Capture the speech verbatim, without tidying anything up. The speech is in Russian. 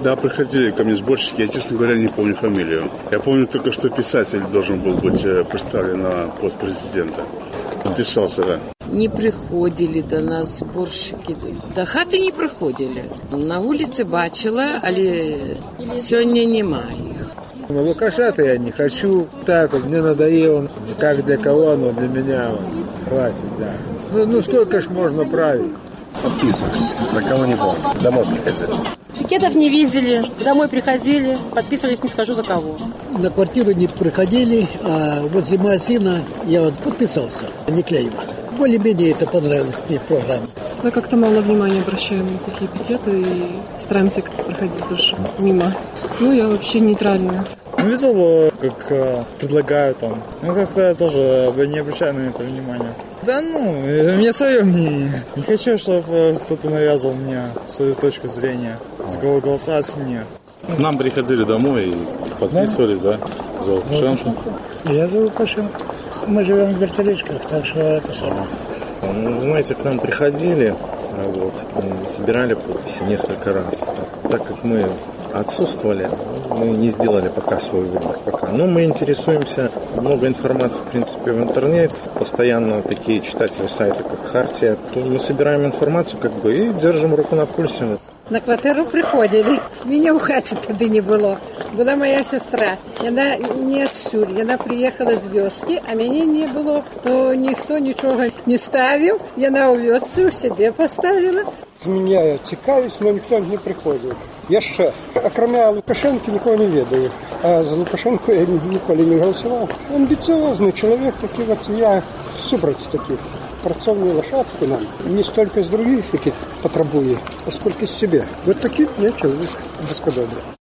Да, приходили ко мне сборщики, я, честно говоря, не помню фамилию. Я помню только, что писатель должен был быть представлен на пост президента. Подписался, да. Не приходили до нас сборщики. До хати не приходили. На вулиці бачила, але сьогодні немає їх. Лукашата я не хочу. Так вот, мне надоело. Как для кого, но для меня вот, хватит, да. Ну, ну сколько ж можно править? Подписываюсь. За кого не помню. Домой приходили. Пикетов не видели, домой приходили, подписывались, не скажу за кого. На квартиру не приходили, а возле магазина я вот подписался, не клеево. Более-менее это понравилось мне в программе. Мы как-то мало внимания обращаем на такие пикеты и стараемся как-то проходить больше мимо. Ну, я вообще нейтральная. Ну, видел, как э, предлагают там. Ну, как-то я тоже не обращаю на это внимания. Да ну, у меня свое мнение. Не хочу, чтобы кто-то навязывал мне свою точку зрения. За кого голосовать мне. К нам приходили домой и подписывались, да, за Лукашенко. Я за Лукашенко. Мы живем в вертолечках, так что это самое. Ну, знаете, к нам приходили, вот, собирали подписи несколько раз. Так как мы отсутствовали, мы не сделали пока свой выбор. Пока. Но мы интересуемся, много информации, в принципе, в интернете. Постоянно такие читатели сайта, как Хартия. То мы собираем информацию как бы и держим руку на пульсе. На квартиру приходили. Меня у хаті тоді не було. Була моя сестра. Вона не отсюда. Вона приїхала з вёски, а мене не було. То ніхто нічого не ставив. Вона у вёсці у себе поставила. Я цікавлюсь, але ніхто не приходив. Я ще, окромя Лукашенка, нікого не ведаю. А за Лукашенко я ніколи не голосував. Амбіціозний чоловік такий, от я супроць таких. Працовные лошадки нам не столько с других, каких потребует, а сколько с себя. Вот такие я человек, господа.